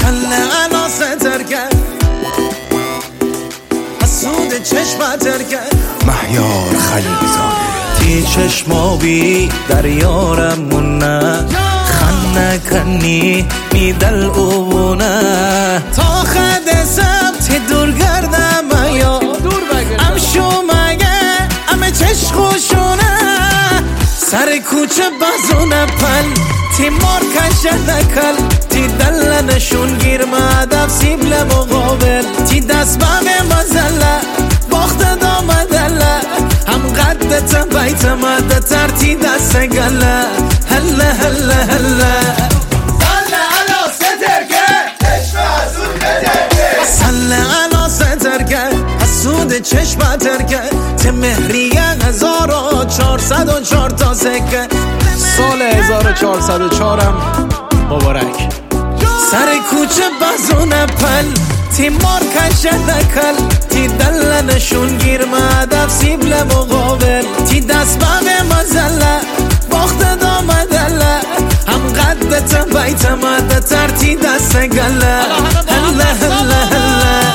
سل علا سترگه حسود چشم ترگه مهیار خلیلی زاده تی چشمابی در یارمونه خنه کنی میدل اوونه تا خد سبت دور گردم یا ام شومگه ام چش خوشونه سر کوچه بزونه پل تی مار کشه نکل تی دل نشون گیر مدف سیبل مقابل تی دست بغه مزله باخت دامدله هم قدت بیت مده ترتی دست گله هله هله هله سل علا سترگه چشم حسود بترگه سل علا سترگه حسود چشم ترگه ته مهریه 1404 تا سکه سال 1404 هم مبارک. سر کوچه بزونه پل تی مار کشه نکل تی دل نشون گیر مدف سیبل مقابل تی دست بغه مزله باخت دامدله هم قدت بیت مده ترتی دست گله هله هله هله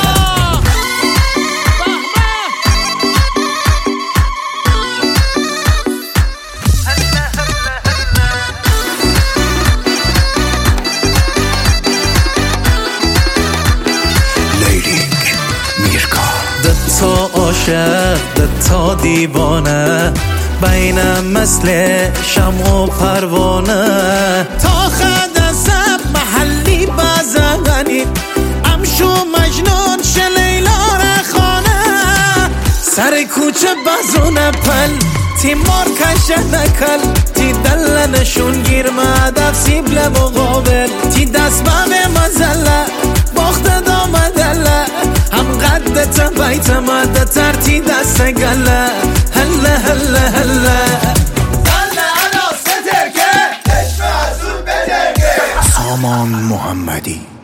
تا عاشق تا دیوانه بینم مثل شمع و پروانه تا خد سب محلی بزغنی امشو مجنون شلیلا رخانه سر کوچه بزونه پل تی مار کشه نکل تی دل نشون گیر مدف سیبل مقابل تی دست بغه مزله باخت دامدله هم قدت بیت مده ترتی دست گله هله هله هله سل علا سترگه چشم حسود بترگه سامان محمدی